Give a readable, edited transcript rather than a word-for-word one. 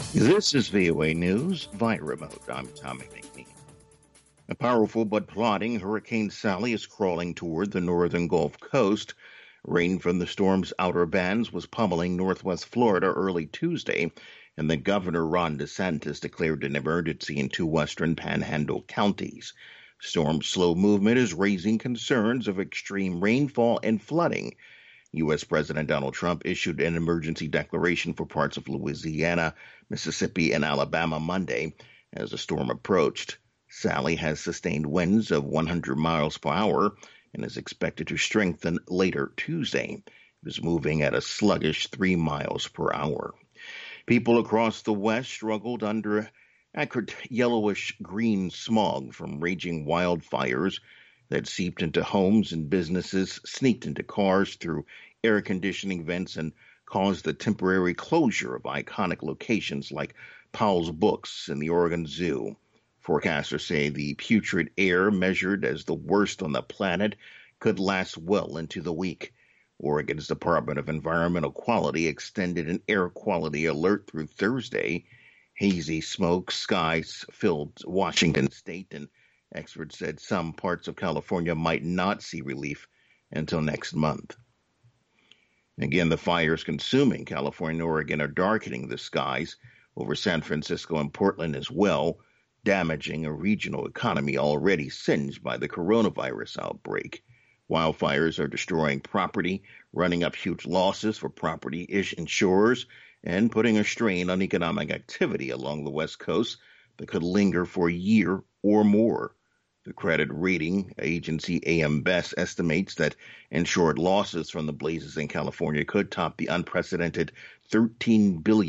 This is VOA News via remote. I'm Tommy McNeil. A powerful but plotting Hurricane Sally is crawling toward the northern Gulf Coast. Rain from the storm's outer bands was pummeling northwest Florida early Tuesday, and the governor Ron DeSantis declared an emergency in two western panhandle counties. Storm's slow movement is raising concerns of extreme rainfall and flooding. U.S. President Donald Trump issued an emergency declaration for parts of Louisiana, Mississippi, and Alabama Monday as the storm approached. Sally has sustained winds of 100 miles per hour and is expected to strengthen later Tuesday. It is moving at a sluggish 3 miles per hour. People across the West struggled under acrid yellowish-green smog from raging wildfires that seeped into homes and businesses, sneaked into cars through air conditioning vents, and caused the temporary closure of iconic locations like Powell's Books and the Oregon Zoo. Forecasters say the putrid air, measured as the worst on the planet, could last well into the week. Oregon's Department of Environmental Quality extended an air quality alert through Thursday. Hazy smoke skies filled Washington state, and experts said some parts of California might not see relief until next month. Again, the fires consuming California and Oregon are darkening the skies over San Francisco and Portland as well, damaging a regional economy already singed by the coronavirus outbreak. Wildfires are destroying property, running up huge losses for property insurers, and putting a strain on economic activity along the West Coast that could linger for a year or more. The credit rating agency AM Best estimates that insured losses from the blazes in California could top the unprecedented $13 billion